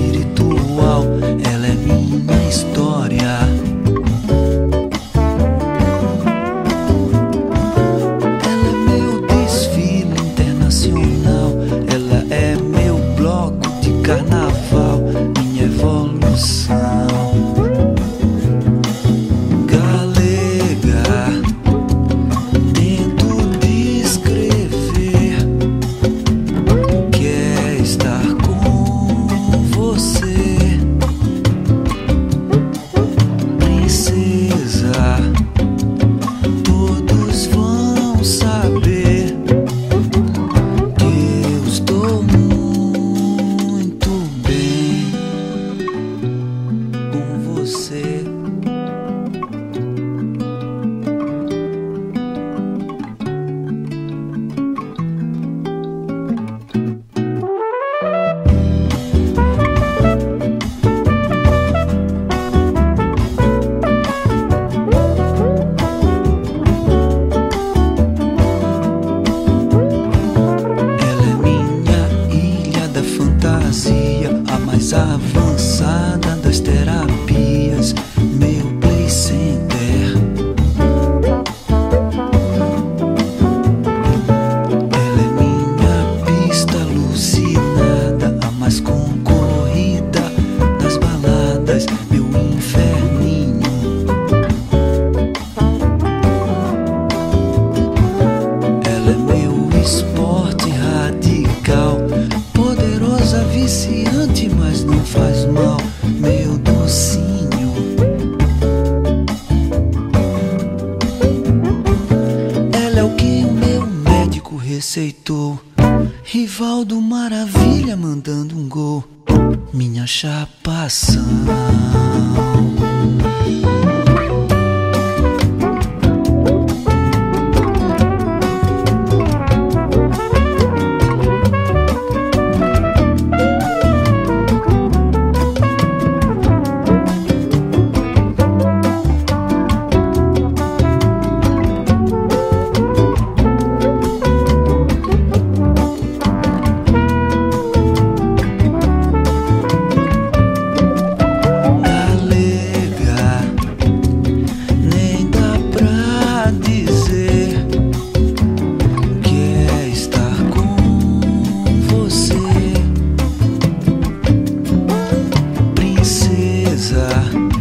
espiritual, ela é minha história. Ela é meu desfile internacional, ela é meu bloco de carnaval, minha evolução. A mais avançada das terapias, meu play center. Ela é minha pista alucinada, a mais concorrida das baladas, meu inferninho. Ela é meu esporte radical, poderosa, viciante, mas não faz mal, meu docinho. Ela é o que o meu médico receitou, Rivaldo Maravilha mandando um gol, minha chapação. Princesa,